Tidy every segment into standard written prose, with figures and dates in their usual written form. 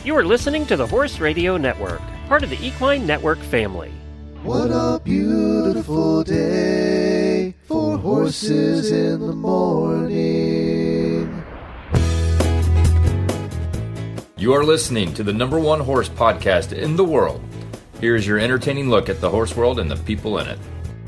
You are listening to the Horse Radio Network, part of the Equine Network family. What a beautiful day for horses in the morning. You are listening to the #1 horse podcast in the world. Here is your entertaining look at the horse world and the people in it.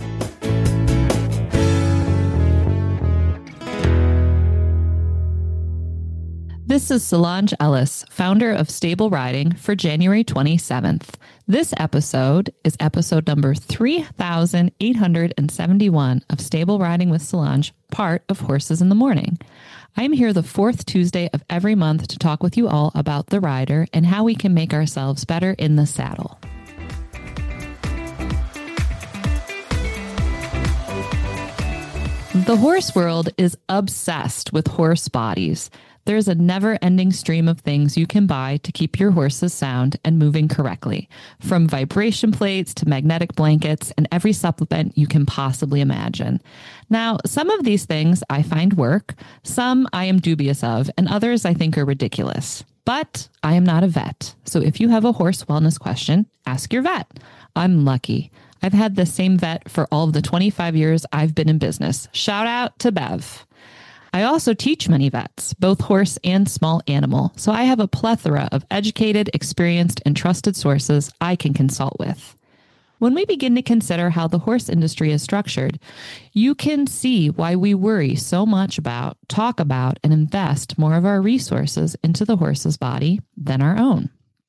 This is Solange Ellis, founder of Stable Riding, for January 27th. This episode is episode number 3871 of Stable Riding with Solange, part of Horses in the Morning. I'm here the fourth Tuesday of every month to talk with you all about the rider and how we can make ourselves better in the saddle. The horse world is obsessed with horse bodies. There's a never-ending stream of things you can buy to keep your horses sound and moving correctly, from vibration plates to magnetic blankets and every supplement you can possibly imagine. Now, some of these things I find work, some I am dubious of, and others I think are ridiculous. But I am not a vet, so if you have a horse wellness question, ask your vet. I'm lucky. I've had the same vet for all of the 25 years I've been in business. Shout out to Bev. I also teach many vets, both horse and small animal, so I have a plethora of educated, experienced, and trusted sources I can consult with. When we begin to consider how the horse industry is structured, you can see why we worry so much about, talk about, and invest more of our resources into the horse's body than our own.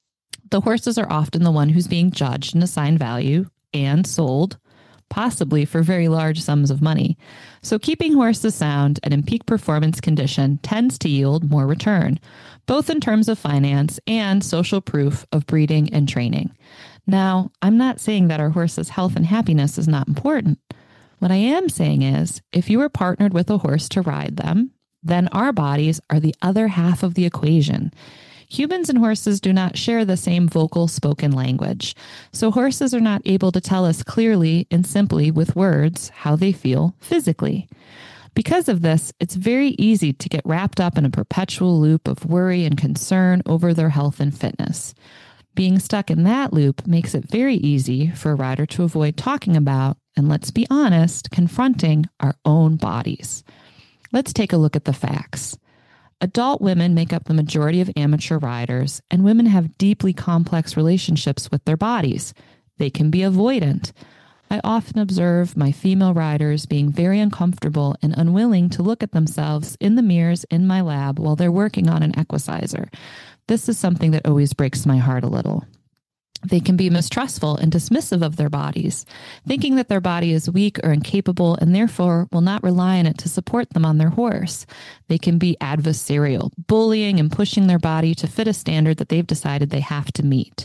The horses are often the one who's being judged and assigned value and sold, possibly for very large sums of money. So keeping horses sound and in peak performance condition tends to yield more return, both in terms of finance and social proof of breeding and training. Now, I'm not saying that our horse's health and happiness is not important. What I am saying is, if you are partnered with a horse to ride them, then our bodies are the other half of the equation. Humans and horses do not share the same vocal spoken language, so horses are not able to tell us clearly and simply with words how they feel physically. Because of this, it's very easy to get wrapped up in a perpetual loop of worry and concern over their health and fitness. Being stuck in that loop makes it very easy for a rider to avoid talking about, and let's be honest, confronting our own bodies. Let's take a look at the facts. Adult women make up the majority of amateur riders, and women have deeply complex relationships with their bodies. They can be avoidant. I often observe my female riders being very uncomfortable and unwilling to look at themselves in the mirrors in my lab while they're working on an equicizer. This is something that always breaks my heart a little. They can be mistrustful and dismissive of their bodies, thinking that their body is weak or incapable and therefore will not rely on it to support them on their horse. They can be adversarial, bullying and pushing their body to fit a standard that they've decided they have to meet.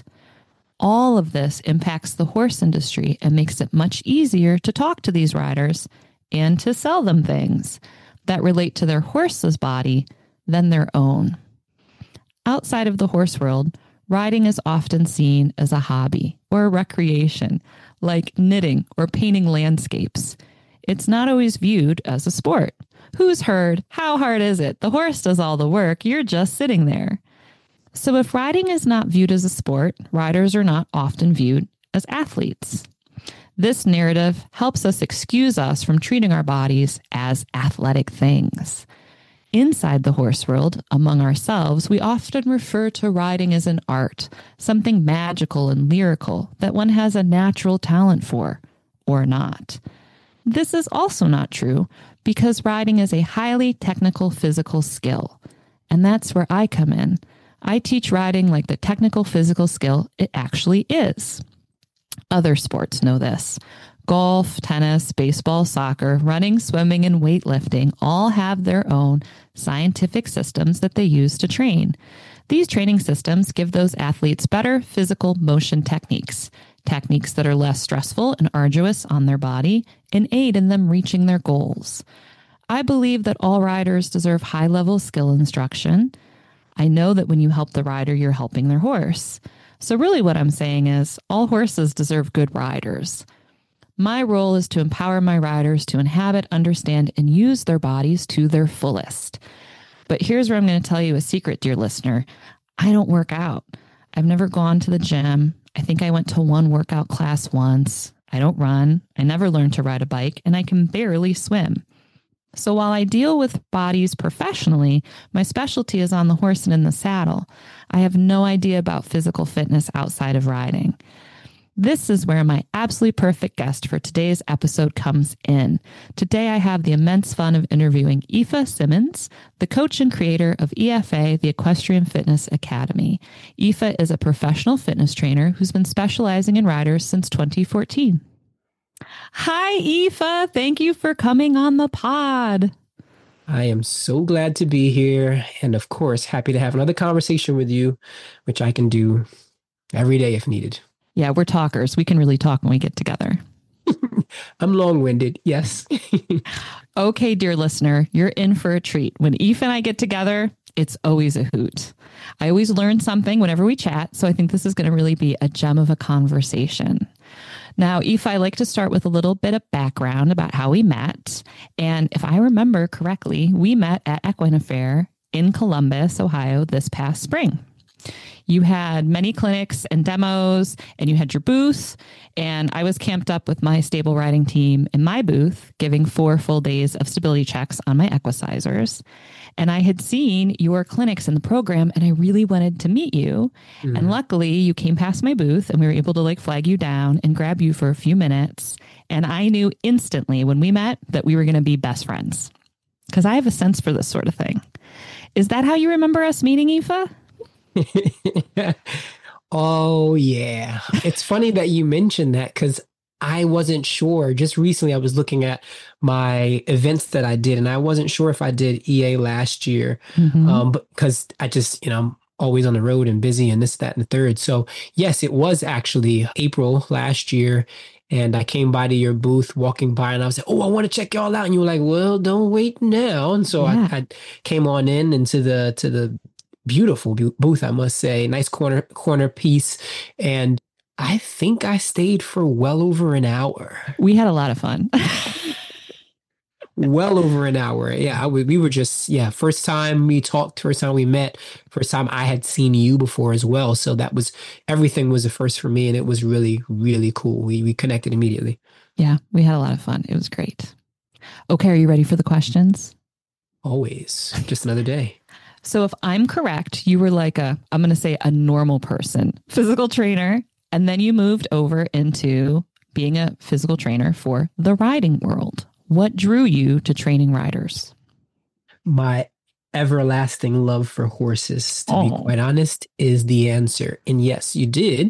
All of this impacts the horse industry and makes it much easier to talk to these riders and to sell them things that relate to their horse's body than their own. Outside of the horse world, riding is often seen as a hobby or a recreation, like knitting or painting landscapes. It's not always viewed as a sport. Who's heard? How hard is it? The horse does all the work. You're just sitting there. So if riding is not viewed as a sport, riders are not often viewed as athletes. This narrative helps us excuse us from treating our bodies as athletic things. Inside the horse world, among ourselves, we often refer to riding as an art, something magical and lyrical that one has a natural talent for, or not. This is also not true because riding is a highly technical physical skill, and that's where I come in. I teach riding like the technical physical skill it actually is. Other sports know this. Golf, tennis, baseball, soccer, running, swimming, and weightlifting all have their own scientific systems that they use to train. These training systems give those athletes better physical motion techniques that are less stressful and arduous on their body and aid in them reaching their goals. I believe that all riders deserve high-level skill instruction. I know that when you help the rider, you're helping their horse. So really what I'm saying is all horses deserve good riders. My role is to empower my riders to inhabit, understand, and use their bodies to their fullest. But here's where I'm going to tell you a secret, dear listener. I don't work out. I've never gone to the gym. I think I went to one workout class once. I don't run. I never learned to ride a bike, and I can barely swim. So while I deal with bodies professionally, my specialty is on the horse and in the saddle. I have no idea about physical fitness outside of riding. This is where my absolutely perfect guest for today's episode comes in. Today, I have the immense fun of interviewing Aoife Simmons, the coach and creator of EFA, the Equestrian Fitness Academy. Aoife is a professional fitness trainer who's been specializing in riders since 2014. Hi, Aoife. Thank you for coming on the pod. I am so glad to be here. And of course, happy to have another conversation with you, which I can do every day if needed. Yeah, we're talkers. We can really talk when we get together. I'm long-winded. Yes. Okay, dear listener, you're in for a treat. When Aoife and I get together, it's always a hoot. I always learn something whenever we chat, so I think this is going to really be a gem of a conversation. Now, Aoife, I like to start with a little bit of background about how we met. And if I remember correctly, we met at Equine Fair in Columbus, Ohio this past spring. You had many clinics and demos, and you had your booth, and I was camped up with my stable riding team in my booth, giving 4 full days of stability checks on my equicizers. And I had seen your clinics in the program, and I really wanted to meet you. Mm-hmm. And luckily, you came past my booth, and we were able to flag you down and grab you for a few minutes. And I knew instantly when we met that we were going to be best friends, because I have a sense for this sort of thing. Is that how you remember us meeting, Aoife? Oh, yeah. It's funny that you mentioned that because I wasn't sure. Just recently, I was looking at my events that I did, and I wasn't sure if I did EA last year, but because I just, I'm always on the road and busy and this, that, and the third. So yes, it was actually April last year. And I came by to your booth walking by, and I was like, oh, I want to check y'all out. And you were like, well, don't wait now. And so I came on into the beautiful booth, I must say. Nice corner piece. And I think I stayed for well over an hour. We had a lot of fun. Well over an hour. Yeah, we were just, first time we talked, first time we met, first time I had seen you before as well. So everything was a first for me, and it was really, really cool. We connected immediately. Yeah, we had a lot of fun. It was great. Okay, are you ready for the questions? Always. Just another day. So if I'm correct, you were I'm going to say a normal person, physical trainer, and then you moved over into being a physical trainer for the riding world. What drew you to training riders? My everlasting love for horses, to be quite honest, is the answer. And yes, you did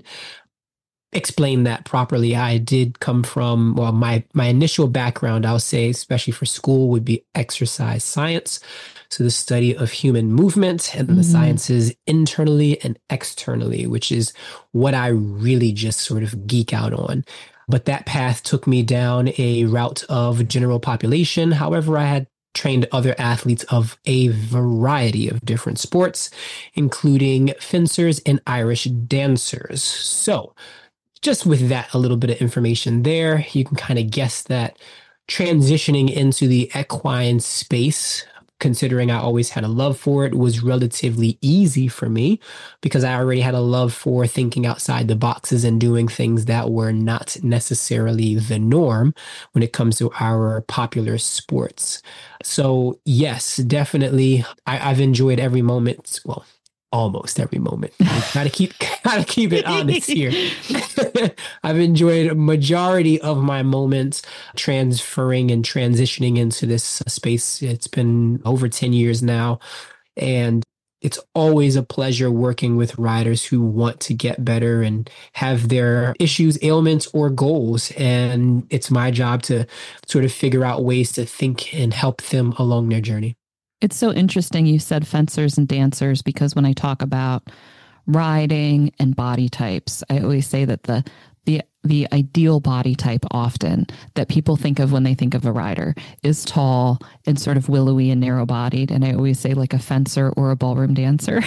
explain that properly. I did come from, my initial background, I'll say, especially for school, would be exercise science. So the study of human movement and the sciences internally and externally, which is what I really just sort of geek out on. But that path took me down a route of general population. However, I had trained other athletes of a variety of different sports, including fencers and Irish dancers. So just with that, a little bit of information there, you can kind of guess that transitioning into the equine space, considering I always had a love for it, was relatively easy for me because I already had a love for thinking outside the boxes and doing things that were not necessarily the norm when it comes to our popular sports. So yes, definitely, I've enjoyed every moment. Well, almost every moment. Gotta keep it honest here. I've enjoyed a majority of my moments transferring and transitioning into this space. It's been over 10 years now, and it's always a pleasure working with riders who want to get better and have their issues, ailments, or goals. And it's my job to sort of figure out ways to think and help them along their journey. It's so interesting you said fencers and dancers, because when I talk about riding and body types, I always say that the ideal body type often that people think of when they think of a rider is tall and sort of willowy and narrow-bodied. And I always say like a fencer or a ballroom dancer.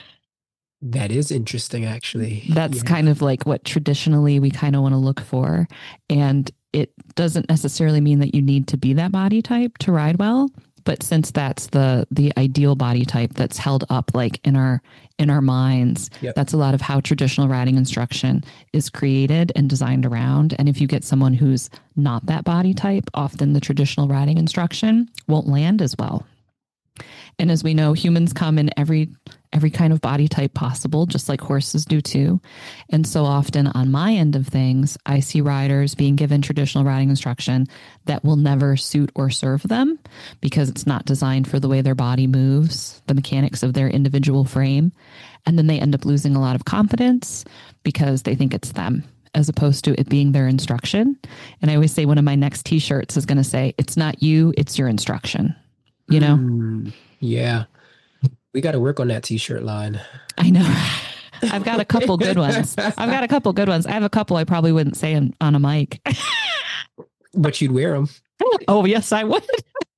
That is interesting, actually. That's kind of like what traditionally we kind of want to look for. And it doesn't necessarily mean that you need to be that body type to ride well. But since that's the ideal body type that's held up like in our minds, Yep. that's a lot of how traditional riding instruction is created and designed around. And if you get someone who's not that body type, often the traditional riding instruction won't land as well. And as we know, humans come in every kind of body type possible, just like horses do too. And so often on my end of things, I see riders being given traditional riding instruction that will never suit or serve them because it's not designed for the way their body moves, the mechanics of their individual frame. And then they end up losing a lot of confidence because they think it's them, as opposed to it being their instruction. And I always say one of my next t-shirts is going to say, it's not you, it's your instruction, you know? Yeah. We got to work on that t-shirt line. I know. I've got a couple good ones. I have a couple I probably wouldn't say on a mic. But you'd wear them. Oh, yes, I would.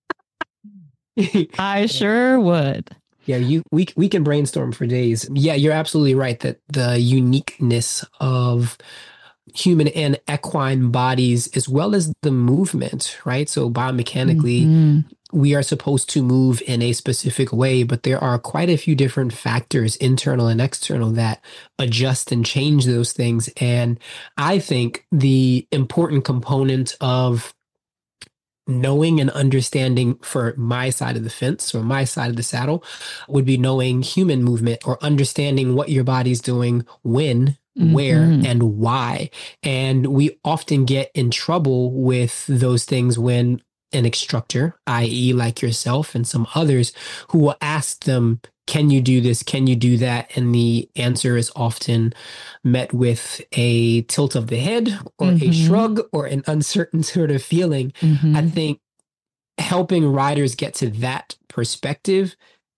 I sure would. Yeah, we can brainstorm for days. Yeah, you're absolutely right that the uniqueness of human and equine bodies, as well as the movement, right? So biomechanically, we are supposed to move in a specific way, but there are quite a few different factors, internal and external, that adjust and change those things. And I think the important component of knowing and understanding for my side of the fence or my side of the saddle would be knowing human movement or understanding what your body's doing when, where, and why. And we often get in trouble with those things when an instructor, i.e. like yourself and some others, who will ask them, can you do this? Can you do that? And the answer is often met with a tilt of the head or a shrug or an uncertain sort of feeling. I think helping riders get to that perspective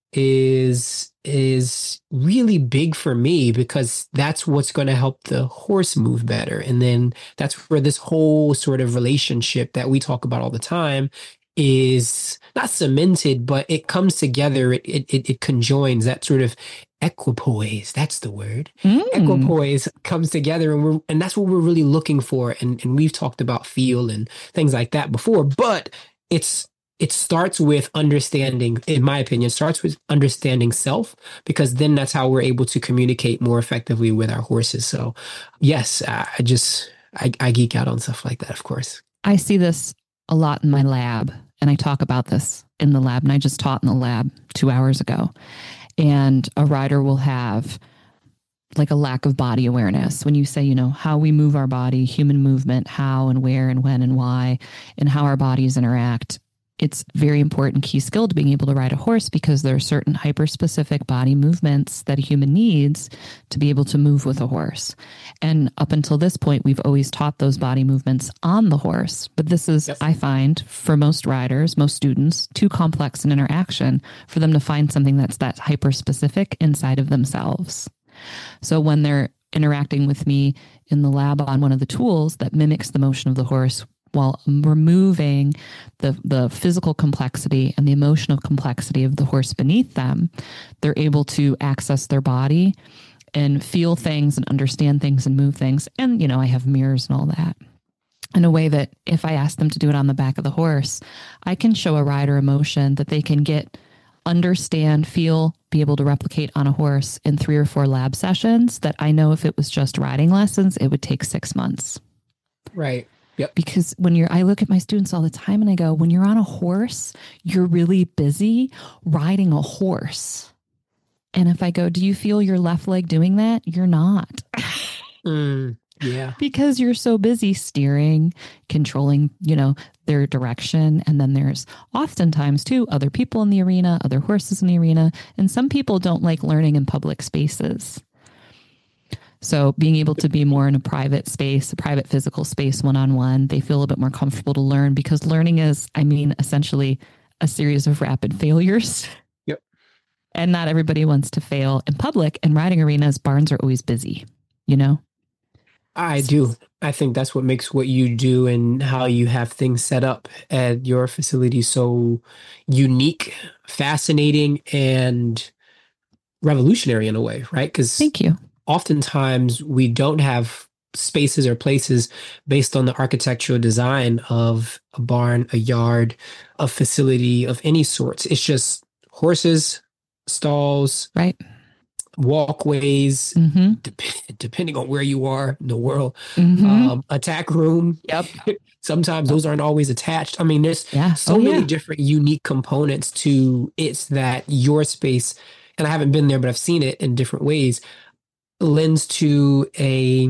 is really big for me, because that's what's going to help the horse move better. And then that's where this whole sort of relationship that we talk about all the time is not cemented, but it comes together. It conjoins, that sort of equipoise. That's the word. Equipoise comes together, and that's what we're really looking for. And we've talked about feel and things like that before, but it starts with understanding, in my opinion, starts with understanding self, because then that's how we're able to communicate more effectively with our horses. So yes, I geek out on stuff like that, of course. I see this a lot in my lab, and I talk about this in the lab, and I just taught in the lab 2 hours ago. And a rider will have like a lack of body awareness. When you say, you know, how we move our body, human movement, how and where and when and why, and how our bodies interact, it's very important key skill to being able to ride a horse, because there are certain hyper-specific body movements that a human needs to be able to move with a horse. And up until this point, we've always taught those body movements on the horse. But this is, I find, for most riders, most students, too complex an interaction for them to find something that's that hyper-specific inside of themselves. So when they're interacting with me in the lab on one of the tools that mimics the motion of the horse, while removing the physical complexity and the emotional complexity of the horse beneath them, they're able to access their body and feel things and understand things and move things. And, you know, I have mirrors and all that, in a way that if I ask them to do it on the back of the horse, I can show a rider emotion that they can get, understand, feel, be able to replicate on a horse in 3 or 4 lab sessions that I know if it was just riding lessons, it would take 6 months. Right. Yep. Because I look at my students all the time and I go, when you're on a horse, you're really busy riding a horse. And if I go, do you feel your left leg doing that? You're not. Yeah. Because you're so busy steering, controlling, you know, their direction. And then there's oftentimes too, other people in the arena, other horses in the arena. And some people don't like learning in public spaces. So being able to be more in a private space, a private physical space, one-on-one, they feel a bit more comfortable to learn, because learning is, essentially a series of rapid failures. Yep. And not everybody wants to fail in public, and riding arenas, barns are always busy, you know? I do. I think that's what makes what you do and how you have things set up at your facility so unique, fascinating, and revolutionary in a way, right? Because thank you. Oftentimes we don't have spaces or places based on the architectural design of a barn, a yard, a facility of any sorts. It's just horses, stalls, Right. walkways, Mm-hmm. depending on where you are in the world, Mm-hmm. attack room. Yep. Sometimes those aren't always attached. I mean, there's Yeah. so many different unique components to it's that your space, and I haven't been there, but I've seen it in different ways, lends to a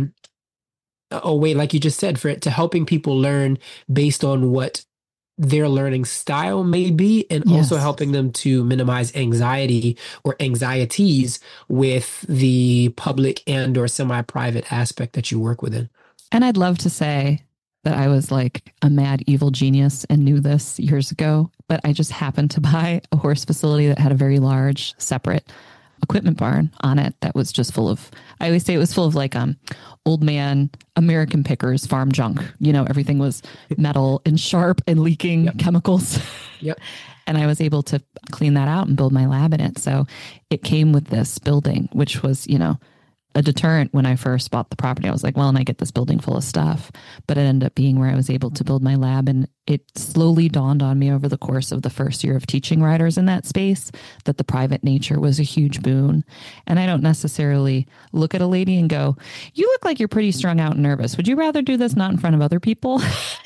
way, like you just said, for it to helping people learn based on what their learning style may be, and also Yes. helping them to minimize anxiety or anxieties with the public and or semi-private aspect that you work within. And I'd love to say that I was like a mad evil genius and knew this years ago, but I just happened to buy a horse facility that had a very large separate equipment barn on it that was just full of, I always say it was full of like old man American pickers farm junk. You know, everything was metal and sharp and leaking chemicals. Yep. And I was able to clean that out and build my lab in it. So it came with this building, which was, you know, a deterrent when I first bought the property. I was like, well, and I get this building full of stuff, but it ended up being where I was able to build my lab. And it slowly dawned on me over the course of the first year of teaching riders in that space that the private nature was a huge boon. And I don't necessarily look at a lady and go, you look like you're pretty strung out and nervous. Would you rather do this not in front of other people?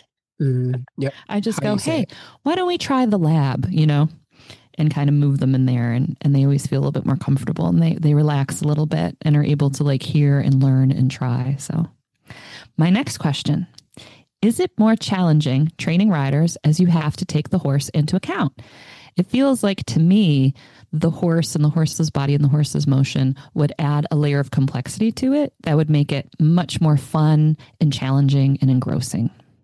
Yep. I just How do go, you say hey, it? why don't we try the lab, you know, and kind of move them in there. And they always feel a little bit more comfortable, and they relax a little bit and are able to like hear and learn and try. So my next question, is it more challenging training riders as you have to take the horse into account? It feels like to me, the horse and the horse's body and the horse's motion would add a layer of complexity to it that would make it much more fun and challenging and engrossing.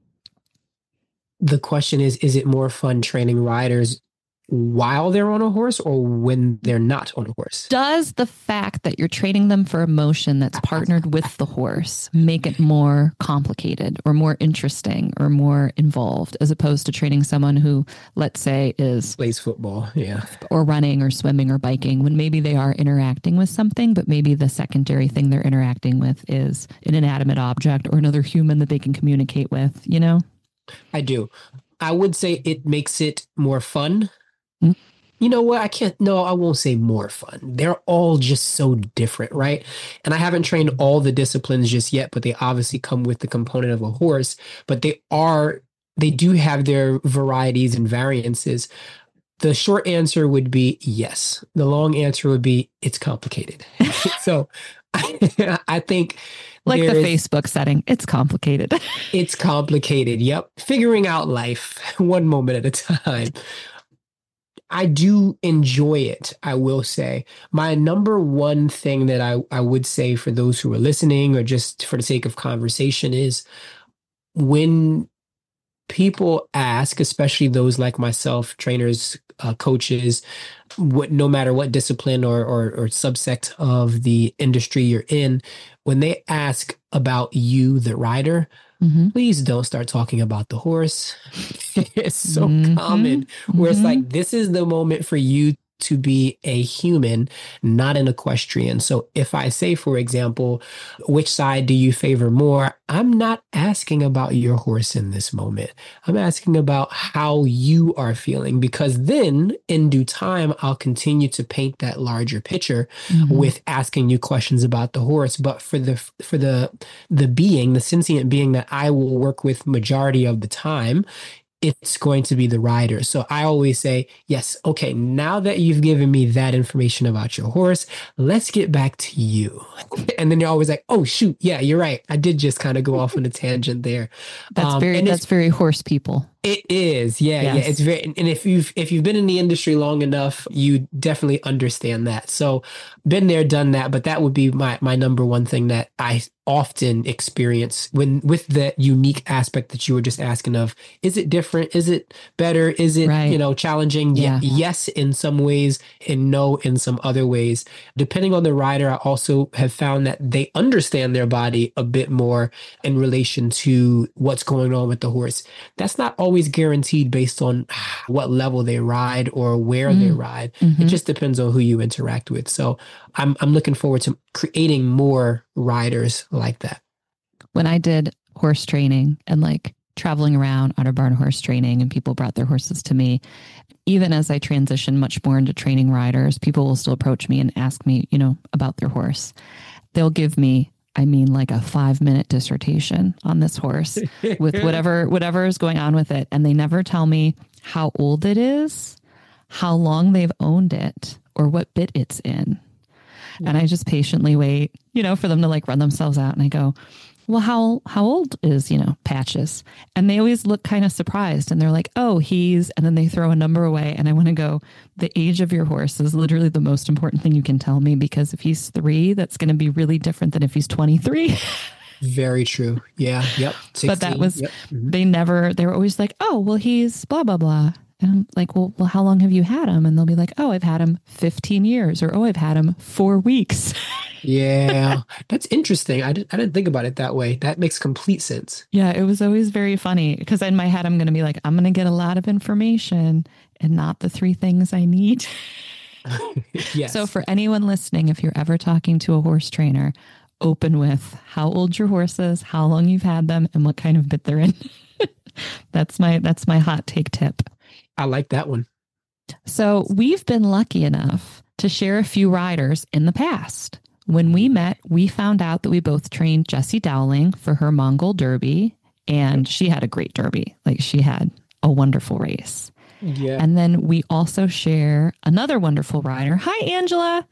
The question is it more fun training riders while they're on a horse or when they're not on a horse? Does the fact that you're training them for a motion that's partnered with the horse make it more complicated or more interesting or more involved as opposed to training someone who, let's say, is Plays football, yeah. or running or swimming or biking, when maybe they are interacting with something, but maybe the secondary thing they're interacting with is an inanimate object or another human that they can communicate with, you know? I do. I would say it makes it more fun. Mm. You know what? I won't say more fun. They're all just so different, right? And I haven't trained all the disciplines just yet, but they obviously come with the component of a horse, but they do have their varieties and variances. The short answer would be yes. The long answer would be it's complicated. So I think like the Facebook setting, it's complicated. It's complicated. Yep. Figuring out life one moment at a time. I do enjoy it, I will say. My number one thing that I would say for those who are listening or just for the sake of conversation is when people ask, especially those like myself, trainers, coaches, no matter what discipline or subsect of the industry you're in, when they ask about you, the rider, please don't start talking about the horse. It's so common where it's like, this is the moment for you to be a human, not an equestrian. So if I say, for example, which side do you favor more? I'm not asking about your horse in this moment. I'm asking about how you are feeling, because then in due time, I'll continue to paint that larger picture with asking you questions about the horse. But for the being, the sentient being that I will work with majority of the time, it's going to be the rider. So I always say, yes, okay, now that you've given me that information about your horse, let's get back to you. And then you're always like, oh, shoot, yeah, you're right. I did just kind of go off on a tangent there. That's very horse people. It is. Yeah. Yes. Yeah. It's very, and if you've been in the industry long enough, you definitely understand that. So been there, done that, but that would be my number one thing that I often experience with the unique aspect that you were just asking of. Is it different? Is it better? Is it, challenging? Yeah. Yes, in some ways, and no, in some other ways. Depending on the rider, I also have found that they understand their body a bit more in relation to what's going on with the horse. That's not always guaranteed based on what level they ride or where they ride. It just depends on who you interact with. So I'm looking forward to creating more riders like that. when I did horse training and like traveling around on a barn horse training and people brought their horses to me, even as I transition much more into training riders, people will still approach me and ask me, about their horse. They'll give me, like a 5-minute dissertation on this horse with whatever is going on with it. And they never tell me how old it is, how long they've owned it, or what bit it's in. And I just patiently wait, for them to like run themselves out. And I go, well, how old is, Patches? And they always look kind of surprised and they're like, oh, and then they throw a number away. And I want to go, the age of your horse is literally the most important thing you can tell me, because if he's 3, that's going to be really different than if he's 23. Very true. Yeah. Yep. 16, but that was, they were always like, oh, well, he's blah, blah, blah. And I'm like, well, how long have you had him? And they'll be like, oh, I've had him 15 years, or, oh, I've had him 4 weeks. Yeah, that's interesting. I didn't think about it that way. That makes complete sense. Yeah, it was always very funny because in my head, I'm going to be like, I'm going to get a lot of information and not the 3 things I need. Yes. So for anyone listening, if you're ever talking to a horse trainer, open with how old your horse is, how long you've had them, and what kind of bit they're in. That's my hot take tip. I like that one. So we've been lucky enough to share a few riders in the past. When we met, we found out that we both trained Jessie Dowling for her Mongol Derby, and she had a great Derby. Like, she had a wonderful race. Yeah. And then we also share another wonderful rider. Hi, Angela,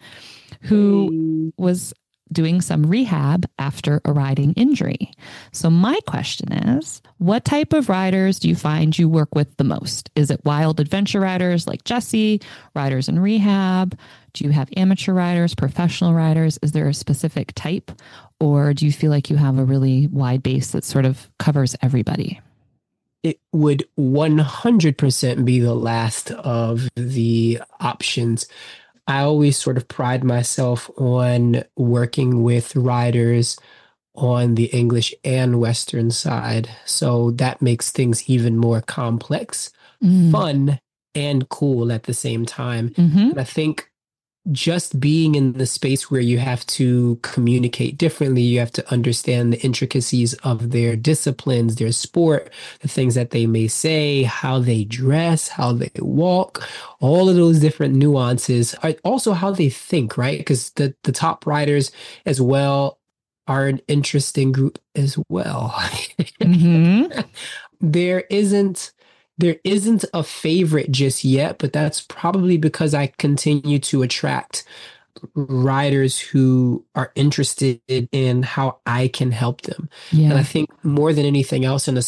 who was doing some rehab after a riding injury. So my question is, what type of riders do you find you work with the most? Is it wild adventure riders like Jessie, riders in rehab? Do you have amateur riders, professional riders? Is there a specific type? Or do you feel like you have a really wide base that sort of covers everybody? It would 100% be the last of the options. I always sort of pride myself on working with riders on the English and Western side. So that makes things even more complex, fun, and cool at the same time. And I think just being in the space where you have to communicate differently, you have to understand the intricacies of their disciplines, their sport, the things that they may say, how they dress, how they walk, all of those different nuances, also how they think, right? Because the top riders as well are an interesting group as well. There isn't a favorite just yet, but that's probably because I continue to attract riders who are interested in how I can help them. Yeah. And I think more than anything else, in a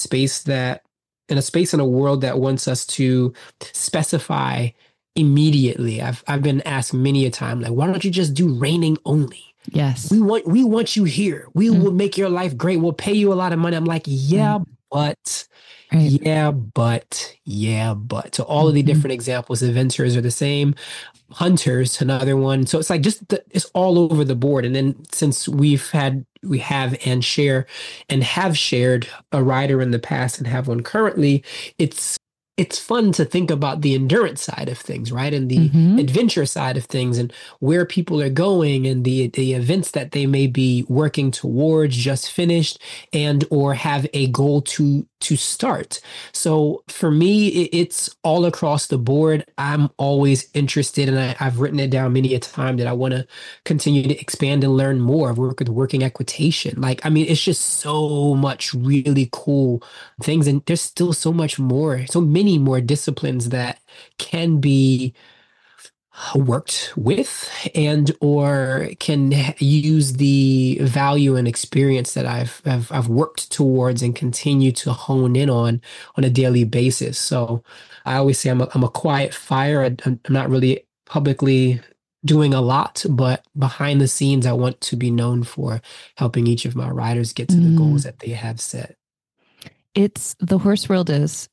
world that wants us to specify immediately, I've been asked many a time, like, why don't you just do reining only? Yes. We want you here. We will make your life great. We'll pay you a lot of money. I'm like, yeah, but... Right. Yeah, but. So all of the different examples, eventers are the same. Hunters, another one. So it's like it's all over the board. And then since we have shared a rider in the past and have one currently, it's fun to think about the endurance side of things, right? And the adventure side of things, and where people are going, and the events that they may be working towards, just finished, and or have a goal to start. So for me, it's all across the board. I'm always interested, and I've written it down many a time that I want to continue to expand and learn more. I've worked with working equitation. It's just so much really cool things, and there's still so many more disciplines that can be worked with and or can use the value and experience that I've worked towards and continue to hone in on a daily basis. So I always say I'm a quiet fire. I'm not really publicly doing a lot, but behind the scenes, I want to be known for helping each of my riders get to the goals that they have set. The horse world is,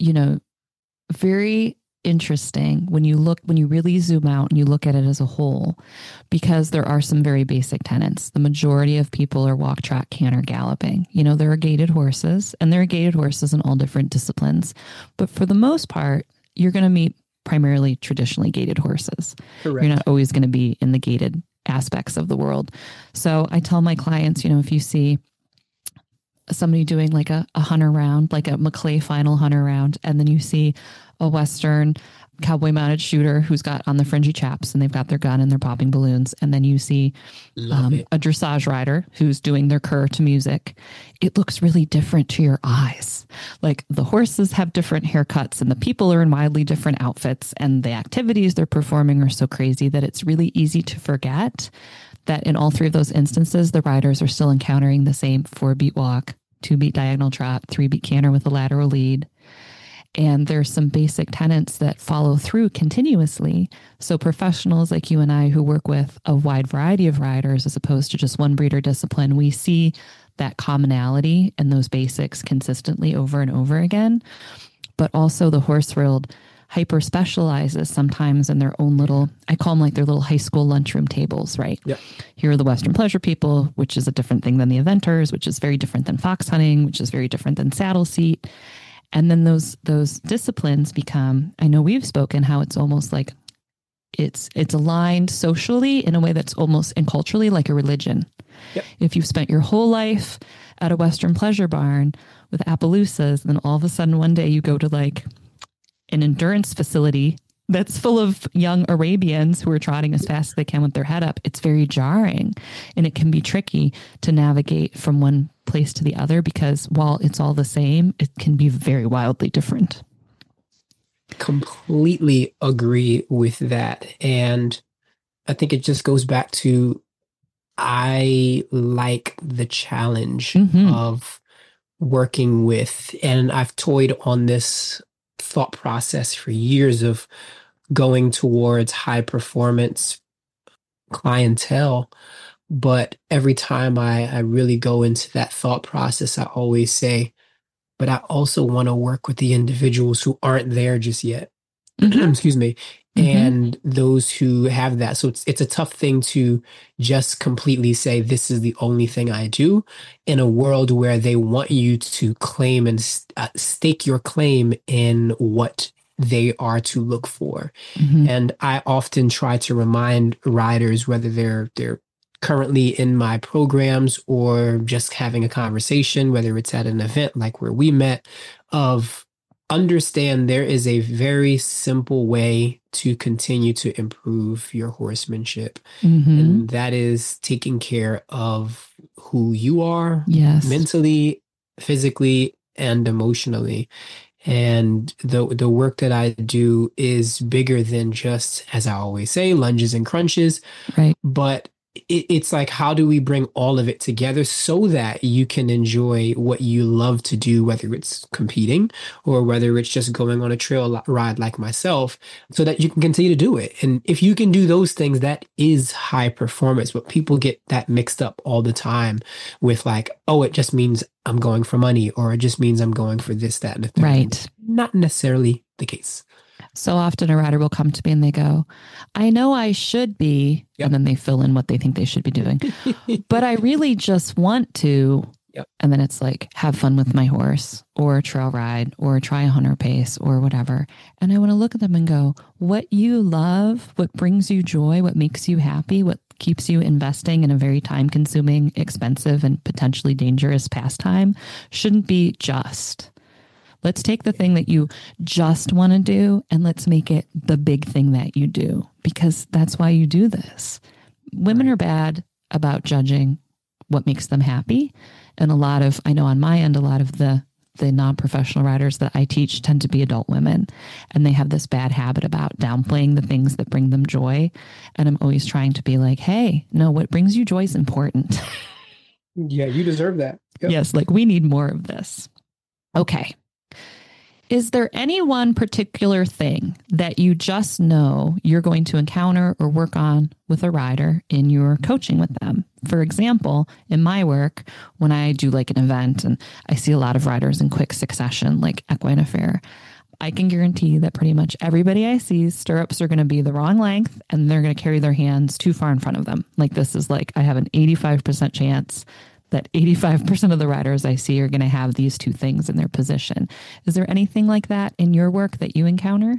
very interesting when you really zoom out and you look at it as a whole, because there are some very basic tenets. The majority of people are walk, trot, canter, galloping. There are gaited horses, and there are gaited horses in all different disciplines. But for the most part, you're going to meet primarily traditionally gaited horses. Correct. You're not always going to be in the gaited aspects of the world. So I tell my clients, if you see somebody doing like a hunter round, like a Maclay final hunter round. And then you see a Western cowboy mounted shooter who's got on the fringy chaps and they've got their gun and they're popping balloons. And then you see a dressage rider who's doing their cur to music. It looks really different to your eyes. Like the horses have different haircuts and the people are in wildly different outfits and the activities they're performing are so crazy that it's really easy to forget that in all three of those instances, the riders are still encountering the same 4-beat walk, 2-beat diagonal trot, 3-beat canter with a lateral lead. And there's some basic tenets that follow through continuously. So professionals like you and I who work with a wide variety of riders as opposed to just one breed or discipline, we see that commonality and those basics consistently over and over again. But also the horse world hyper specializes sometimes in their own little, I call them like their little high school lunchroom tables, right? Yeah. Here are the Western pleasure people, which is a different thing than the eventers, which is very different than fox hunting, which is very different than saddle seat. And then those disciplines become, I know we've spoken how it's almost like it's aligned socially in a way that's almost and culturally like a religion. Yep. If you've spent your whole life at a Western pleasure barn with Appaloosas, then all of a sudden one day you go to like an endurance facility that's full of young Arabians who are trotting as fast as they can with their head up. It's very jarring and it can be tricky to navigate from one place to the other because while it's all the same, it can be very wildly different. Completely agree with that. And I think it just goes back to I like the challenge of working with, and I've toyed on this thought process for years of going towards high performance clientele. But every time I really go into that thought process, I always say, but I also want to work with the individuals who aren't there just yet. Excuse me. And those who have that. So it's a tough thing to just completely say, this is the only thing I do in a world where they want you to claim and stake your claim in what they are to look for. And I often try to remind riders, whether they're currently in my programs or just having a conversation, whether it's at an event like where we met, of understand there is a very simple way to continue to improve your horsemanship. And that is taking care of who you are mentally, physically, and emotionally. And the work that I do is bigger than just, as I always say, lunges and crunches. Right. But it's like, how do we bring all of it together so that you can enjoy what you love to do, whether it's competing or whether it's just going on a trail ride like myself, so that you can continue to do it. And if you can do those things, that is high performance. But people get that mixed up all the time with like, oh, it just means I'm going for money, or it just means I'm going for this, that, and the third. Right. Not necessarily the case. So often a rider will come to me and they go, I know I should be, and then they fill in what they think they should be doing, but I really just want to. And then it's like, have fun with my horse, or trail ride, or try a hunter pace, or whatever. And I want to look at them and go, what you love, what brings you joy, what makes you happy, what keeps you investing in a very time consuming, expensive, and potentially dangerous pastime shouldn't be just. Let's take the thing that you just want to do and let's make it the big thing that you do, because that's why you do this. Women are bad about judging what makes them happy. And I know on my end, a lot of the non-professional riders that I teach tend to be adult women, and they have this bad habit about downplaying the things that bring them joy. And I'm always trying to be like, hey, no, what brings you joy is important. Yeah, you deserve that. Yes, like we need more of this. Okay. Is there any one particular thing that you just know you're going to encounter or work on with a rider in your coaching with them? For example, in my work, when I do like an event and I see a lot of riders in quick succession, like equine affair, I can guarantee that pretty much everybody I see's stirrups are going to be the wrong length and they're going to carry their hands too far in front of them. Like this is like, I have an 85% chance that 85% of the riders I see are going to have these two things in their position. Is there anything like that in your work that you encounter?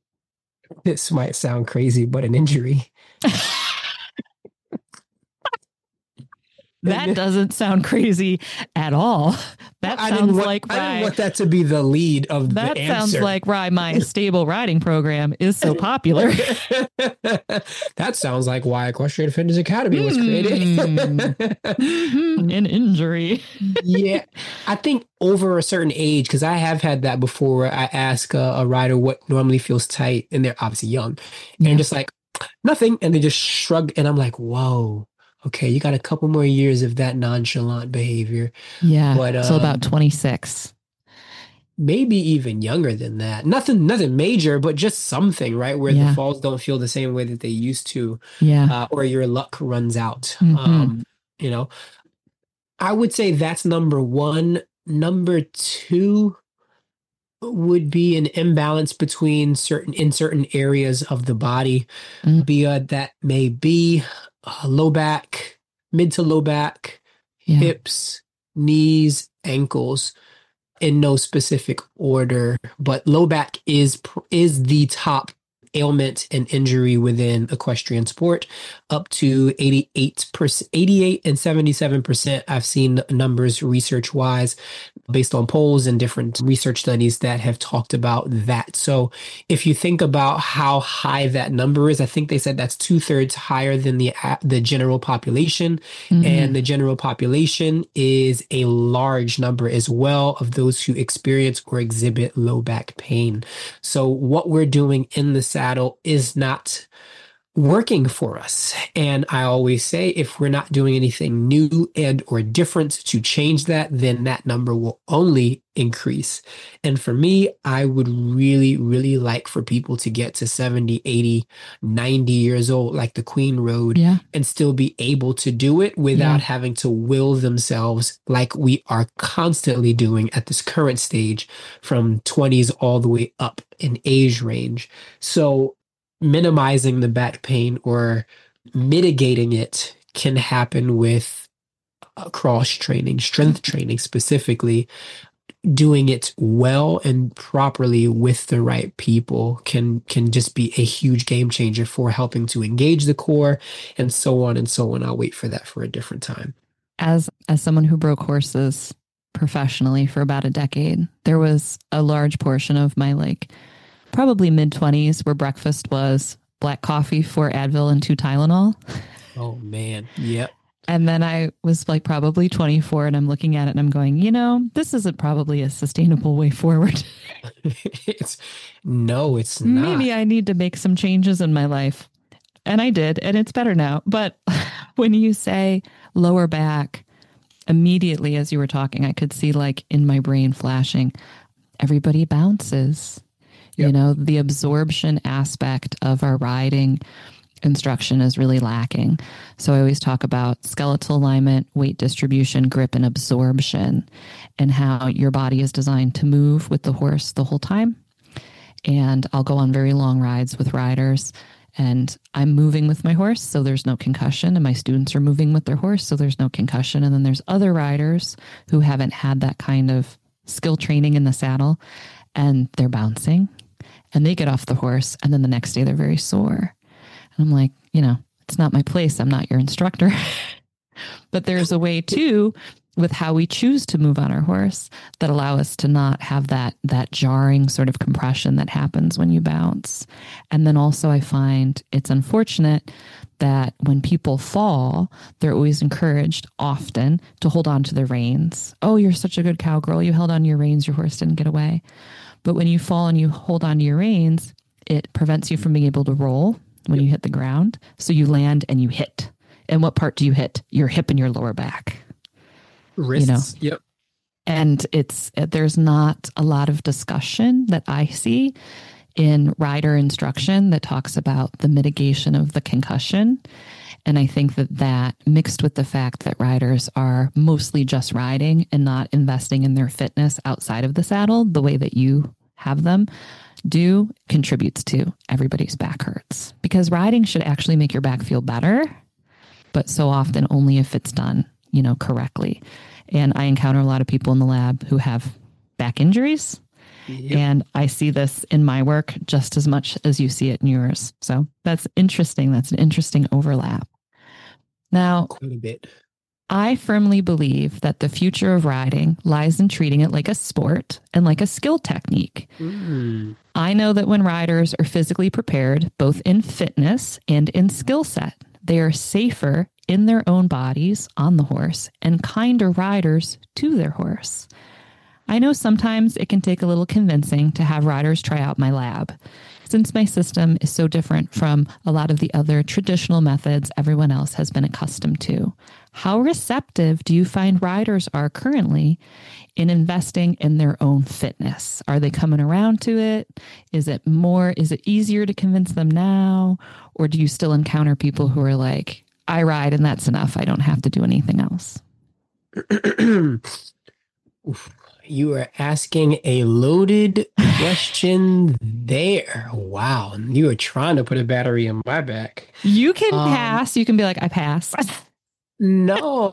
This might sound crazy, but an injury. That doesn't sound crazy at all. That sounds like I didn't want that to be the lead of the answer. That sounds like why my stable riding program is so popular. That sounds like why Equestrian Fitness Academy was created. An injury. Yeah. I think over a certain age, because I have had that before, where I ask a rider what normally feels tight, and they're obviously young, and just like, nothing. And they just shrug. And I'm like, whoa. Okay, you got a couple more years of that nonchalant behavior. Yeah, but so about 26. Maybe even younger than that. Nothing major, but just something, right? Where the falls don't feel the same way that they used to. Yeah. Or your luck runs out. Mm-hmm. I would say that's number one. Number two would be an imbalance between certain areas of the body, be that may be low back, mid to low back, hips, knees, ankles, in no specific order. But low back is the top ailment and injury within equestrian sport, up to 88%, 88 and 77%. I've seen numbers research wise based on polls and different research studies that have talked about that. So if you think about how high that number is, I think they said that's 2/3 higher than the general population. And the general population is a large number as well of those who experience or exhibit low back pain. So what we're doing in the saddle is not working for us. And I always say, if we're not doing anything new and or different to change that, then that number will only increase. And for me, I would really, really like for people to get to 70, 80, 90 years old, like the Queen Road, and still be able to do it without having to will themselves like we are constantly doing at this current stage, from 20s all the way up in age range. So minimizing the back pain or mitigating it can happen with cross training, strength training specifically. Doing it well and properly with the right people can just be a huge game changer for helping to engage the core, and so on and so on. I'll wait for that for a different time. As someone who broke horses professionally for about a decade, there was a large portion of my probably mid-20s where breakfast was black coffee, 4 Advil, and 2 Tylenol. Oh, man. Yep. And then I was probably 24, and I'm looking at it and I'm going, this isn't probably a sustainable way forward. It's not. Maybe I need to make some changes in my life. And I did, and it's better now. But when you say lower back, immediately as you were talking, I could see in my brain flashing, everybody bounces. Yep. The absorption aspect of our riding instruction is really lacking. So I always talk about skeletal alignment, weight distribution, grip, and absorption, and how your body is designed to move with the horse the whole time. And I'll go on very long rides with riders, and I'm moving with my horse, so there's no concussion, and my students are moving with their horse, so there's no concussion. And then there's other riders who haven't had that kind of skill training in the saddle, and they're bouncing. And they get off the horse, and then the next day they're very sore. And I'm like, it's not my place. I'm not your instructor. But there's a way too, with how we choose to move on our horse, that allow us to not have that jarring sort of compression that happens when you bounce. And then also I find it's unfortunate that when people fall, they're always encouraged often to hold on to their reins. Oh, you're such a good cowgirl. You held on to your reins. Your horse didn't get away. But when you fall and you hold on to your reins, it prevents you from being able to roll when you hit the ground. So you land and you hit. And what part do you hit? Your hip and your lower back. Wrists. Yep. And there's not a lot of discussion that I see in rider instruction that talks about the mitigation of the concussion. And I think that mixed with the fact that riders are mostly just riding and not investing in their fitness outside of the saddle the way that you have them do, contributes to everybody's back hurts. Because riding should actually make your back feel better, but so often only if it's done, correctly. And I encounter a lot of people in the lab who have back injuries. Yep. And I see this in my work just as much as you see it in yours. So that's interesting. That's an interesting overlap. Now, quite a bit. I firmly believe that the future of riding lies in treating it like a sport and like a skill technique. I know that when riders are physically prepared, both in fitness and in skill set, they are safer in their own bodies on the horse and kinder riders to their horse. I know sometimes it can take a little convincing to have riders try out my lab, since my system is so different from a lot of the other traditional methods everyone else has been accustomed to. How receptive do you find riders are currently in investing in their own fitness? Are they coming around to it? Is it easier to convince them now? Or do you still encounter people who are like, I ride and that's enough. I don't have to do anything else? You are asking a loaded question there. Wow. You are trying to put a battery in my back. You can pass. You can be like, I pass. No.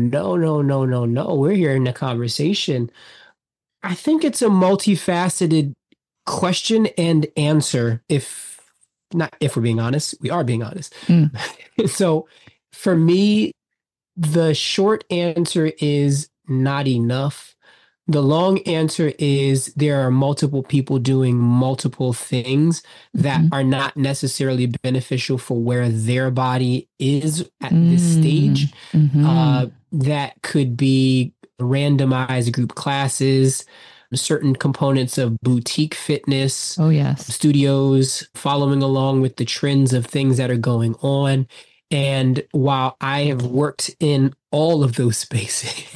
We're here in a conversation. I think it's a multifaceted question and answer. If we're being honest, we are being honest. So for me, the short answer is not enough. The long answer is there are multiple people doing multiple things that are not necessarily beneficial for where their body is at this stage. That could be randomized group classes, certain components of boutique fitness, studios, following along with the trends of things that are going on. And while I have worked in all of those spaces,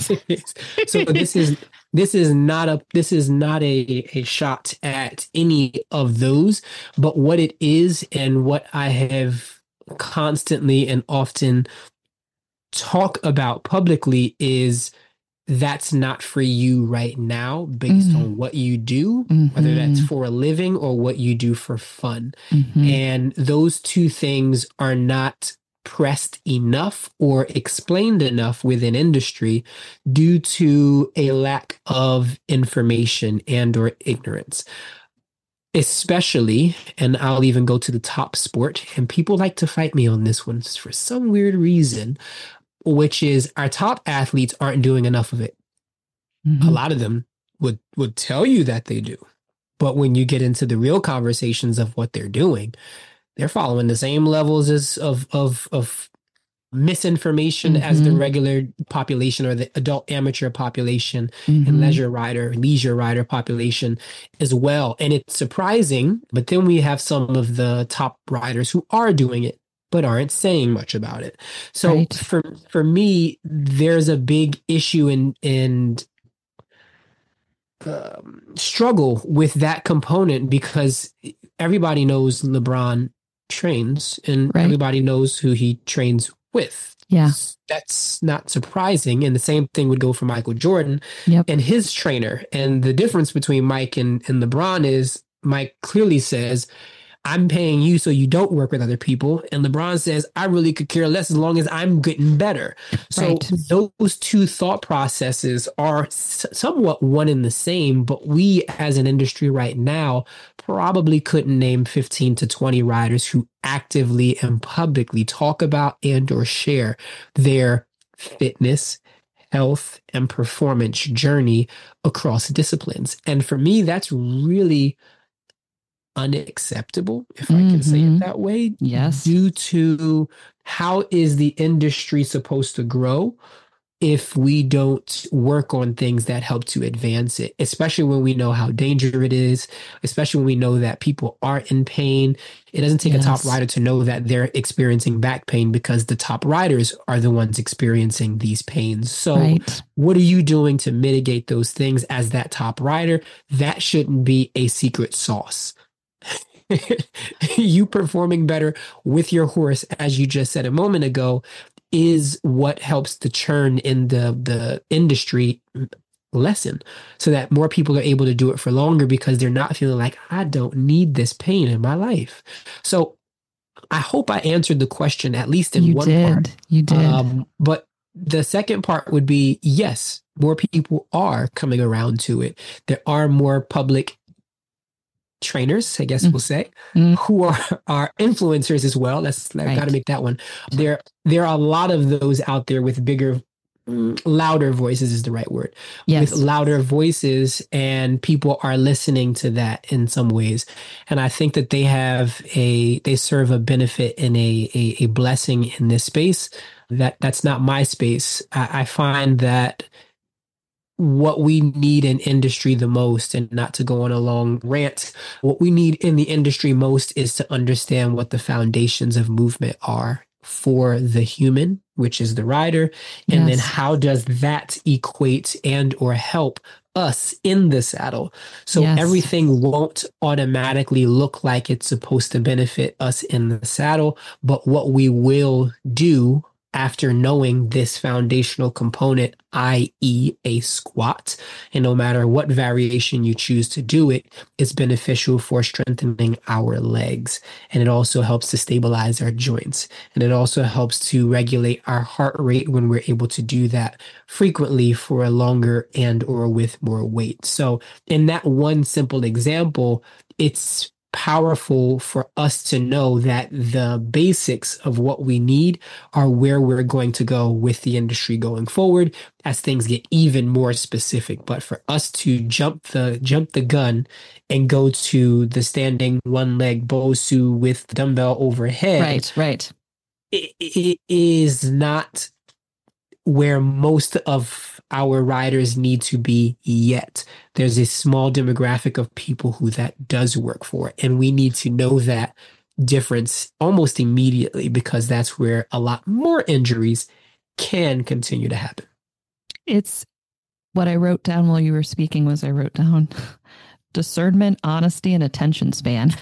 so this is not a shot at any of those, but what it is and what I have constantly and often talk about publicly is that's not for you right now based on what you do, whether that's for a living or what you do for fun. And those two things are not pressed enough or explained enough within industry due to a lack of information and or ignorance. Especially, and I'll even go to the top sport, and people like to fight me on this one for some weird reason, which is our top athletes aren't doing enough of it. A lot of them would tell you that they do. But when you get into the real conversations of what they're doing, they're following the same levels of misinformation as the regular population or the adult amateur population and leisure rider population as well. And it's surprising, but then we have some of the top riders who are doing it but aren't saying much about it. So for me, there's a big issue and struggle with that component because everybody knows LeBron trains and everybody knows who he trains with. Yeah. That's not surprising. And the same thing would go for Michael Jordan and his trainer. And the difference between Mike and LeBron is Mike clearly says, I'm paying you so you don't work with other people. And LeBron says, I really could care less as long as I'm getting better. So those two thought processes are somewhat one and the same, but we as an industry right now probably couldn't name 15 to 20 riders who actively and publicly talk about and or share their fitness, health, and performance journey across disciplines. And for me, that's really unacceptable, if I can say it that way. Yes. Due to how is the industry supposed to grow if we don't work on things that help to advance it, especially when we know how dangerous it is, especially when we know that people are in pain. It doesn't take a top rider to know that they're experiencing back pain because the top riders are the ones experiencing these pains. So what are you doing to mitigate those things as that top rider? That shouldn't be a secret sauce. You performing better with your horse, as you just said a moment ago, is what helps to churn in the industry lesson so that more people are able to do it for longer because they're not feeling like, I don't need this pain in my life. So I hope I answered the question at least in one part. You did. But the second part would be, yes, more people are coming around to it. There are more public trainers, I guess we'll say, who are influencers as well. I've got to make that one. There are a lot of those out there with bigger, louder voices is the right word. Yes. With louder voices, and people are listening to that in some ways. And I think that they serve a benefit and a blessing in this space. That's not my space. I find that what we need in industry the most, and not to go on a long rant, what we need in the industry most is to understand what the foundations of movement are for the human, which is the rider. And then how does that equate and or help us in the saddle? So everything won't automatically look like it's supposed to benefit us in the saddle, but what we will do after knowing this foundational component, i.e. a squat, and no matter what variation you choose to do it, it's beneficial for strengthening our legs. And it also helps to stabilize our joints. And it also helps to regulate our heart rate when we're able to do that frequently for a longer and or with more weight. So in that one simple example, it's powerful for us to know that the basics of what we need are where we're going to go with the industry going forward as things get even more specific. But for us to jump the gun and go to the standing one leg Bosu with dumbbell overhead, right, it is not where most of our riders need to be yet. There's a small demographic of people who that does work for, and we need to know that difference almost immediately, because that's where a lot more injuries can continue to happen. It's what I wrote down while you were speaking I wrote down discernment, honesty, and attention span.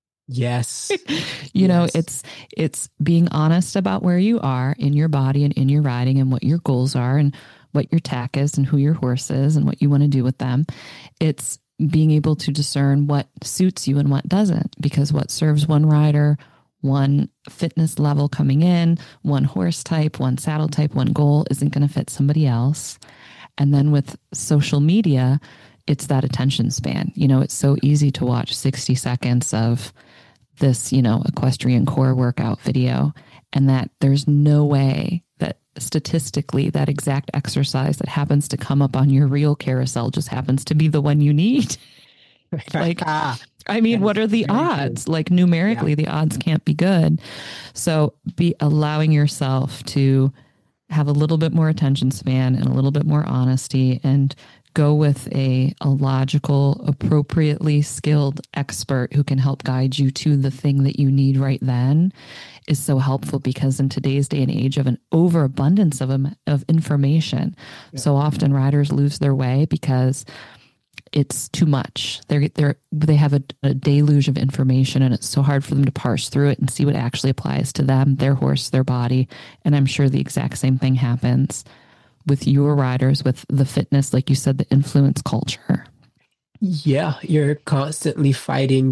Yes. You know, it's being honest about where you are in your body and in your riding and what your goals are and what your tack is and who your horse is and what you want to do with them. It's being able to discern what suits you and what doesn't, because what serves one rider, one fitness level coming in, one horse type, one saddle type, one goal isn't going to fit somebody else. And then with social media, it's that attention span. You know, it's so easy to watch 60 seconds of this, you know, equestrian core workout video, and that there's no way that statistically that exact exercise that happens to come up on your real carousel just happens to be the one you need. Like, I mean, what are the odds? Good. Like numerically, the odds can't be good. So be allowing yourself to have a little bit more attention span and a little bit more honesty, and go with a logical, appropriately skilled expert who can help guide you to the thing that you need right then is so helpful, because in today's day and age of an overabundance of information, so often riders lose their way because it's too much. They have a deluge of information, and it's so hard for them to parse through it and see what actually applies to them, their horse, their body. And I'm sure the exact same thing happens with your riders, with the fitness, like you said, the influence culture. Yeah, you're constantly fighting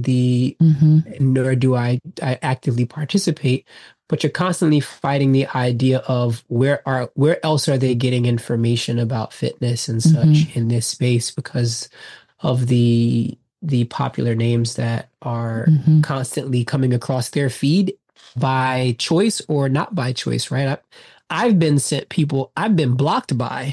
nor do I actively participate, but you're constantly fighting the idea of where else are they getting information about fitness and such in this space, because of the popular names that are constantly coming across their feed by choice or not by choice, right? I've been sent people I've been blocked by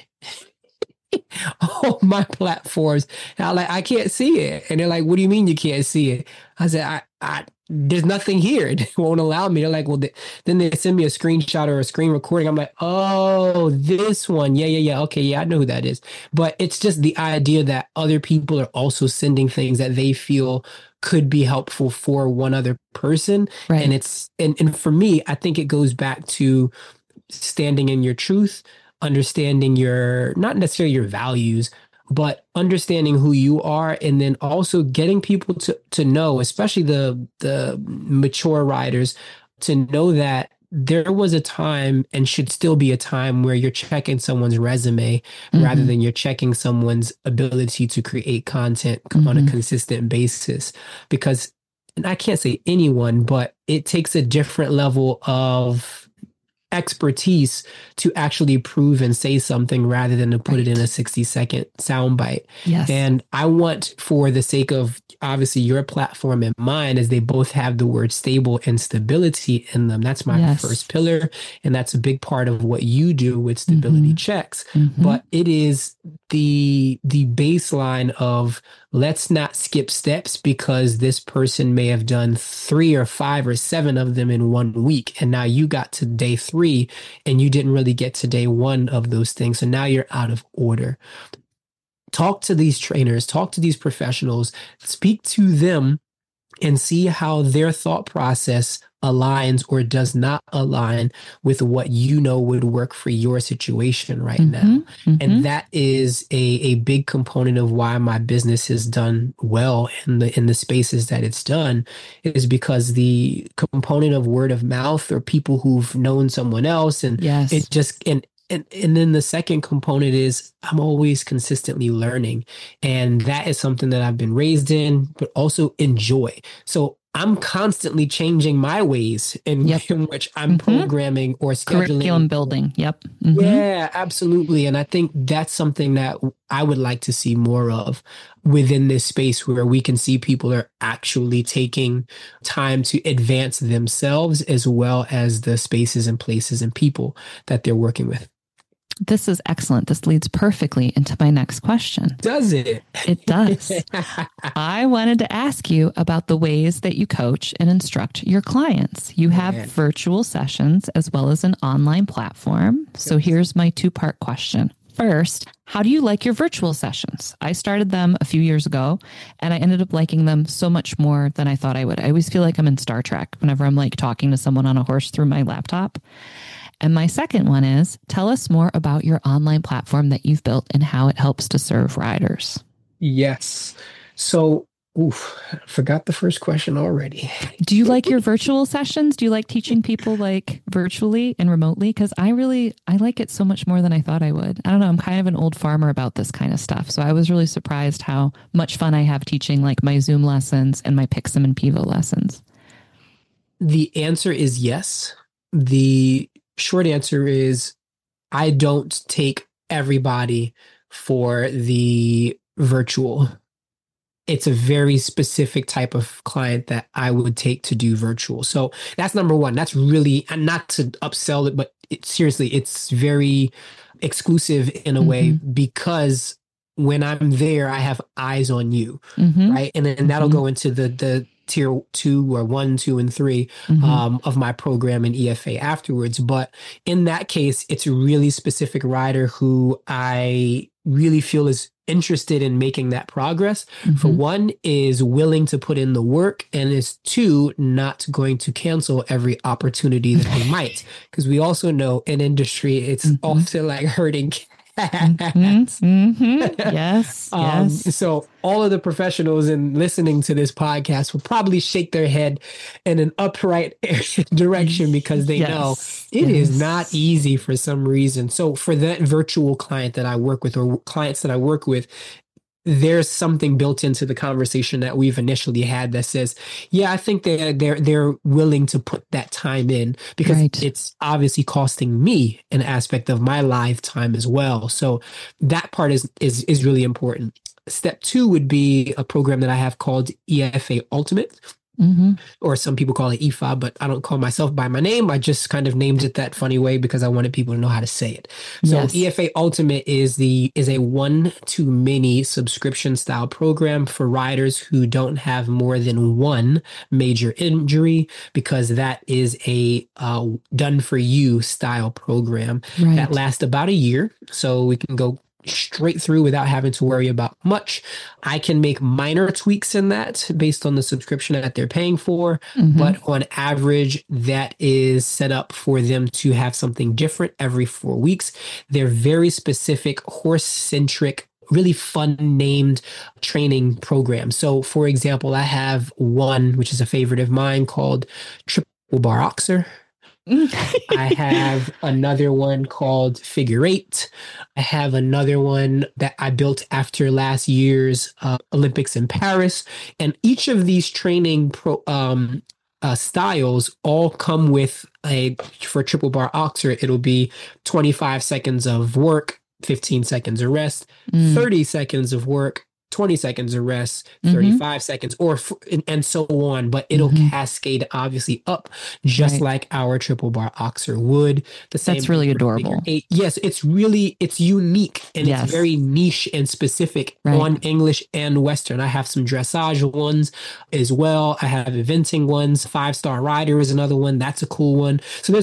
on my platforms. And I'm like, I can't see it. And they're like, what do you mean you can't see it? I said, I there's nothing here. It won't allow me. They're like, well, then they send me a screenshot or a screen recording. I'm like, oh, this one. Yeah. Okay. Yeah, I know who that is. But it's just the idea that other people are also sending things that they feel could be helpful for one other person. Right. And for me, I think it goes back to standing in your truth, understanding not necessarily your values, but understanding who you are, and then also getting people to know, especially the mature riders, to know that there was a time and should still be a time where you're checking someone's resume rather than you're checking someone's ability to create content on a consistent basis. Because, and I can't say anyone, but it takes a different level of expertise to actually prove and say something rather than to put it in a 60-second soundbite. Yes. And I want, for the sake of obviously your platform and mine, as they both have the word stable and stability in them. That's my first pillar. And that's a big part of what you do with stability checks. But it is the baseline of, let's not skip steps because this person may have done 3 or 5 or 7 of them in 1 week. And now you got to day 3 and you didn't really get to day 1 of those things. So now you're out of order. Talk to these trainers, talk to these professionals, speak to them and see how their thought process aligns or does not align with what you know would work for your situation right now. And that is a big component of why my business has done well in the spaces that it's done, is because the component of word of mouth or people who've known someone else, and it just, and then the second component is I'm always consistently learning. And that is something that I've been raised in, but also enjoy. So I'm constantly changing my ways in which I'm programming or scheduling. Curriculum building. Yeah, absolutely. And I think that's something that I would like to see more of within this space, where we can see people are actually taking time to advance themselves as well as the spaces and places and people that they're working with. This is excellent. This leads perfectly into my next question. Does it? It does. I wanted to ask you about the ways that you coach and instruct your clients. You have virtual sessions as well as an online platform. So here's my 2-part question. First, how do you like your virtual sessions? I started them a few years ago and I ended up liking them so much more than I thought I would. I always feel like I'm in Star Trek whenever I'm like talking to someone on a horse through my laptop. And my second one is, tell us more about your online platform that you've built and how it helps to serve riders. Yes. So, forgot the first question already. Do you like your virtual sessions? Do you like teaching people like virtually and remotely? Because I like it so much more than I thought I would. I don't know. I'm kind of an old farmer about this kind of stuff. So I was really surprised how much fun I have teaching like my Zoom lessons and my Pixum and Pivo lessons. The answer is yes. The short answer is I don't take everybody for the virtual. It's a very specific type of client that I would take to do virtual. So that's number one. That's really, and not to upsell it, but seriously, it's very exclusive in a way, because when I'm there, I have eyes on you, right? And then that'll go into the tier 2 or 1, 2, and 3 of my program in EFA afterwards. But in that case, it's a really specific rider who I really feel is interested in making that progress. For one, is willing to put in the work, and is 2, not going to cancel every opportunity that they might. Because we also know in industry, it's often like herding cats. Yes. So all of the professionals in listening to this podcast will probably shake their head in an upright direction, because they know it is not easy for some reason. So for that virtual client that I work with, or clients that I work with, there's something built into the conversation that we've initially had that says, yeah, I think they're willing to put that time in, because it's obviously costing me an aspect of my lifetime as well. So that part is really important. Step 2 would be a program that I have called EFA Ultimate. Or some people call it EFA, but I don't call myself by my name. I just kind of named it that funny way because I wanted people to know how to say it. So EFA Ultimate is a 1-to-many subscription style program for riders who don't have more than one major injury, because that is a done for you style program that lasts about a year. So we can go straight through without having to worry about much. I can make minor tweaks in that based on the subscription that they're paying for. But on average, that is set up for them to have something different every 4 weeks. They're very specific, horse-centric, really fun named training programs. So for example, I have one, which is a favorite of mine, called Triple Bar Oxer. I have another one called Figure 8. I have another one that I built after last year's Olympics in Paris. And each of these training styles all come with for triple bar oxer, it'll be 25 seconds of work, 15 seconds of rest, 30 seconds of work, 20 seconds of rest, 35 seconds, and so on. But it'll cascade obviously up, just like our triple bar oxer would. That's really adorable. Yes, it's unique, and it's very niche and specific on English and Western. I have some dressage ones as well. I have eventing ones. 5-Star Rider is another one. That's a cool one. So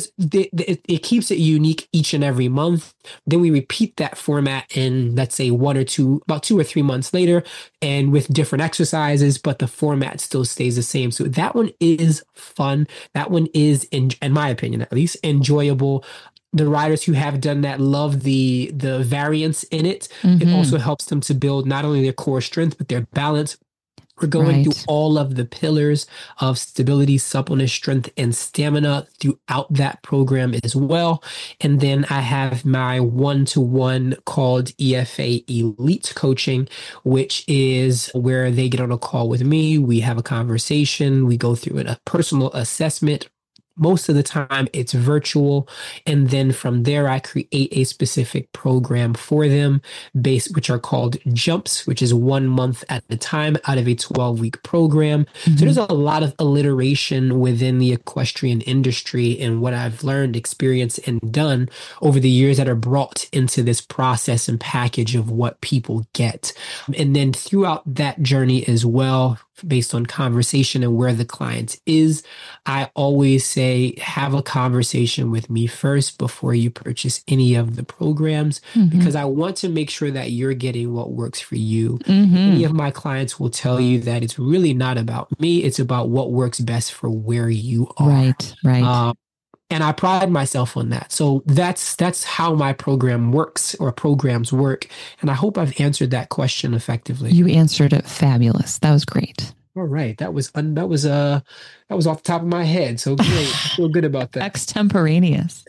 it keeps it unique each and every month. Then we repeat that format in, let's say, about 2 or 3 months later, and with different exercises, but the format still stays the same. So that one is fun. That one is, in my opinion at least, enjoyable. The riders who have done that love the variance in it. It also helps them to build not only their core strength, but their balance. We're going through all of the pillars of stability, suppleness, strength, and stamina throughout that program as well. And then I have my one-to-one called EFA Elite Coaching, which is where they get on a call with me. We have a conversation. We go through a personal assessment. Most of the time it's virtual. And then from there, I create a specific program for them which are called jumps, which is 1 month at a time out of a 12-week program. So there's a lot of alliteration within the equestrian industry and what I've learned, experienced, and done over the years that are brought into this process and package of what people get. And then throughout that journey as well, based on conversation and where the client is, I always say, have a conversation with me first before you purchase any of the programs, because I want to make sure that you're getting what works for you. Many of my clients will tell you that it's really not about me. It's about what works best for where you are. Right. And I pride myself on that. So that's how my program works, or programs work. And I hope I've answered that question effectively. You answered it fabulous. That was great. All right. That was off the top of my head. So great. I feel good about that. Extemporaneous.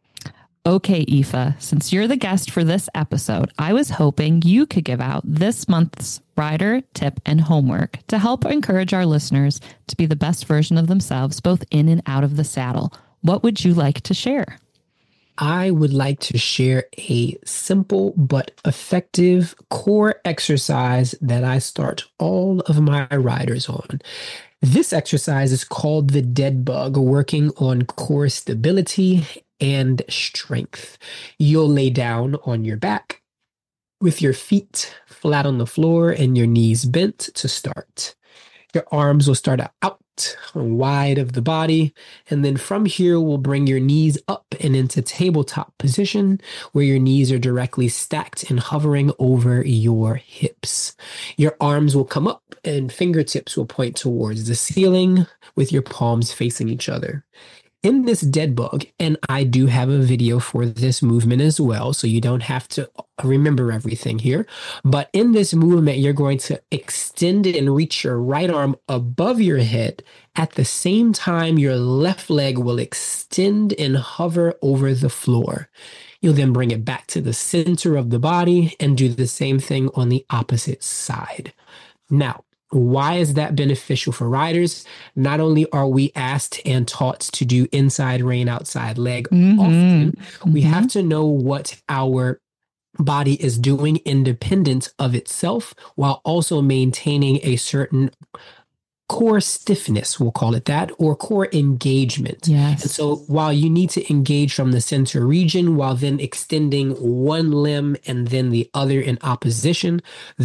Okay, Aoife, since you're the guest for this episode, I was hoping you could give out this month's rider tip and homework to help encourage our listeners to be the best version of themselves, both in and out of the saddle. What would you like to share? I would like to share a simple but effective core exercise that I start all of my riders on. This exercise is called the dead bug, working on core stability and strength. You'll lay down on your back with your feet flat on the floor and your knees bent to start. Your arms will start out wide of the body. And then from here, we'll bring your knees up and into tabletop position, where your knees are directly stacked and hovering over your hips. Your arms will come up and fingertips will point towards the ceiling with your palms facing each other. In this dead bug, and I do have a video for this movement as well, so you don't have to remember everything here. But in this movement, you're going to extend and reach your right arm above your head. At the same time, your left leg will extend and hover over the floor. You'll then bring it back to the center of the body and do the same thing on the opposite side. Now, why is that beneficial for riders? Not only are we asked and taught to do inside rein, outside leg often, we have to know what our body is doing independent of itself, while also maintaining a certain core stiffness, we'll call it that, or core engagement. Yes. And so while you need to engage from the center region while then extending one limb and then the other in opposition,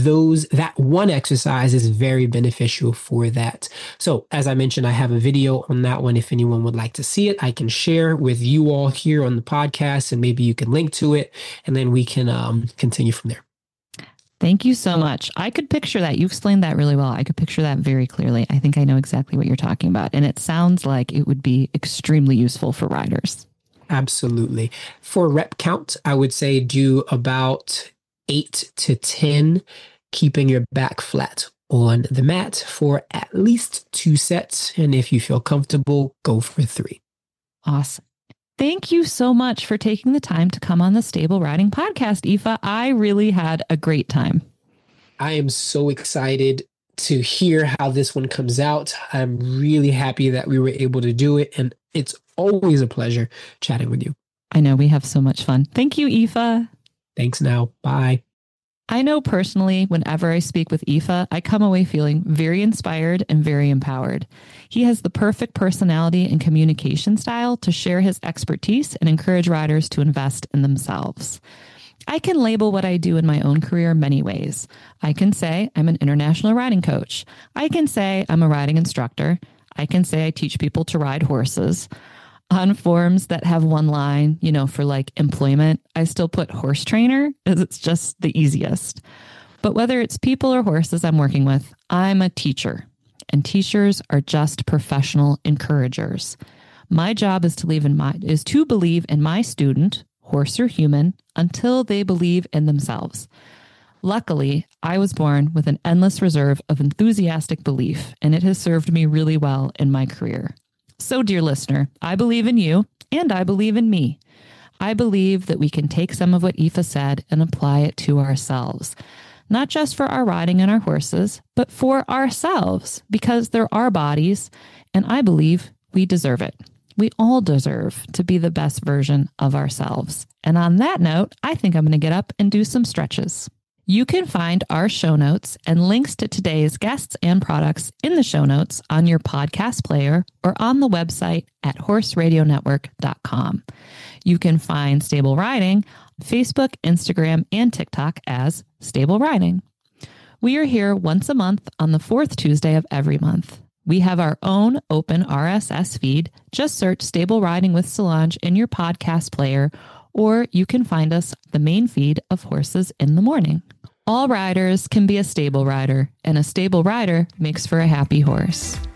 that one exercise is very beneficial for that. So as I mentioned, I have a video on that one. If anyone would like to see it, I can share with you all here on the podcast, and maybe you can link to it, and then we can continue from there. Thank you so much. I could picture that. You explained that really well. I could picture that very clearly. I think I know exactly what you're talking about. And it sounds like it would be extremely useful for riders. Absolutely. For rep count, I would say do about 8 to 10, keeping your back flat on the mat for at least 2 sets. And if you feel comfortable, go for 3. Awesome. Thank you so much for taking the time to come on the Stable Riding Podcast, Aoife. I really had a great time. I am so excited to hear how this one comes out. I'm really happy that we were able to do it. And it's always a pleasure chatting with you. I know, we have so much fun. Thank you, Aoife. Thanks now. Bye. I know personally, whenever I speak with Aoife, I come away feeling very inspired and very empowered. He has the perfect personality and communication style to share his expertise and encourage riders to invest in themselves. I can label what I do in my own career many ways. I can say I'm an international riding coach. I can say I'm a riding instructor. I can say I teach people to ride horses. On forms that have one line, for like employment, I still put horse trainer as it's just the easiest. But whether it's people or horses I'm working with, I'm a teacher, and teachers are just professional encouragers. My job is to believe in my student, horse or human, until they believe in themselves. Luckily, I was born with an endless reserve of enthusiastic belief, and it has served me really well in my career. So, dear listener, I believe in you and I believe in me. I believe that we can take some of what Aoife said and apply it to ourselves, not just for our riding and our horses, but for ourselves, because they're our bodies, and I believe we deserve it. We all deserve to be the best version of ourselves. And on that note, I think I'm going to get up and do some stretches. You can find our show notes and links to today's guests and products in the show notes on your podcast player or on the website at horseradionetwork.com. You can find Stable Riding on Facebook, Instagram, and TikTok as Stable Riding. We are here once a month on the fourth Tuesday of every month. We have our own open RSS feed. Just search Stable Riding with Solange in your podcast player, or you can find us the main feed of Horses in the Morning. All riders can be a stable rider, and a stable rider makes for a happy horse.